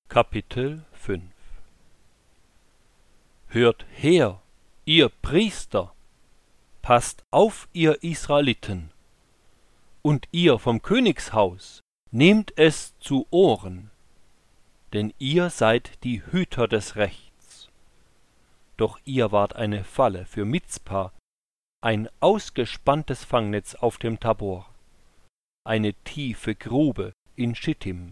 Kapitel 5 Hört her, ihr Priester, passt auf, ihr Israeliten, und ihr vom Königshaus, nehmt es zu Ohren, denn ihr seid die Hüter des Rechts. Doch ihr wart eine Falle für Mizpa, ein ausgespanntes Fangnetz auf dem Tabor, eine tiefe Grube in Schittim.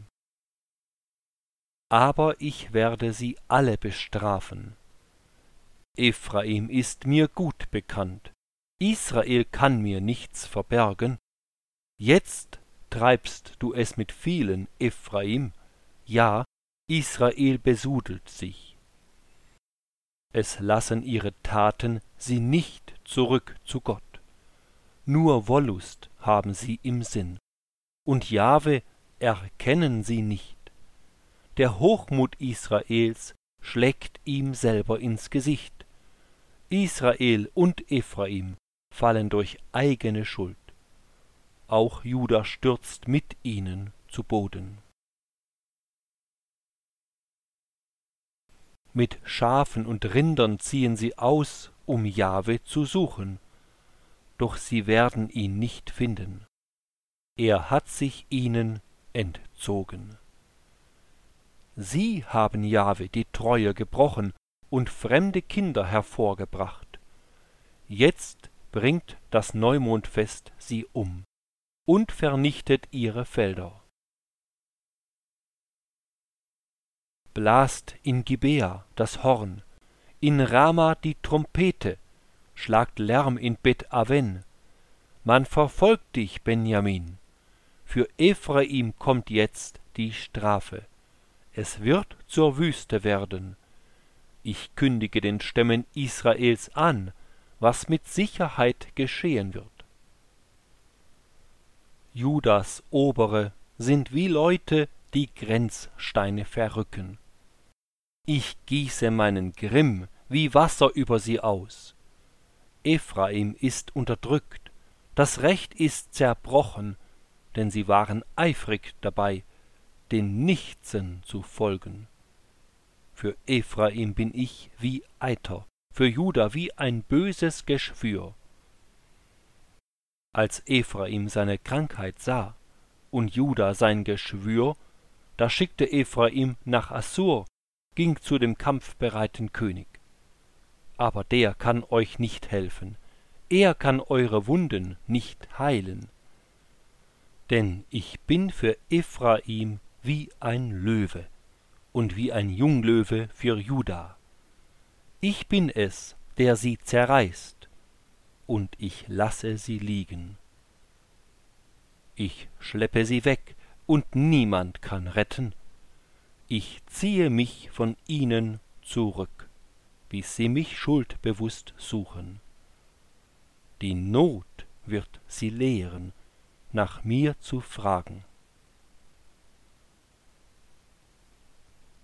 Aber ich werde sie alle bestrafen. Ephraim ist mir gut bekannt, Israel kann mir nichts verbergen. Jetzt treibst du es mit vielen, Ephraim, ja, Israel besudelt sich. Es lassen ihre Taten sie nicht zurück zu Gott. Nur Wollust haben sie im Sinn, und Jahwe erkennen sie nicht. Der Hochmut Israels schlägt ihm selber ins Gesicht. Israel und Ephraim fallen durch eigene Schuld. Auch Juda stürzt mit ihnen zu Boden. Mit Schafen und Rindern ziehen sie aus, um Jahwe zu suchen, doch sie werden ihn nicht finden. Er hat sich ihnen entzogen. Sie haben Jahwe die Treue gebrochen und fremde Kinder hervorgebracht. Jetzt bringt das Neumondfest sie um und vernichtet ihre Felder. Blast in Gibea das Horn, in Rama die Trompete, schlagt Lärm in Bet Aven. Man verfolgt dich, Benjamin. Für Ephraim kommt jetzt die Strafe. Es wird zur Wüste werden. Ich kündige den Stämmen Israels an, was mit Sicherheit geschehen wird. Judas Obere sind wie Leute, die Grenzsteine verrücken. Ich gieße meinen Grimm wie Wasser über sie aus. Ephraim ist unterdrückt, das Recht ist zerbrochen, denn sie waren eifrig dabei, den Nichtsen zu folgen. Für Ephraim bin ich wie Eiter, für Juda wie ein böses Geschwür. Als Ephraim seine Krankheit sah und Juda sein Geschwür, da schickte Ephraim nach Assur, ging zu dem kampfbereiten König. Aber der kann euch nicht helfen, er kann eure Wunden nicht heilen. Denn ich bin für Ephraim wie ein Löwe und wie ein Junglöwe für Juda. Ich bin es, der sie zerreißt, und ich lasse sie liegen. Ich schleppe sie weg, und niemand kann retten. Ich ziehe mich von ihnen zurück, bis sie mich schuldbewusst suchen. Die Not wird sie lehren, nach mir zu fragen.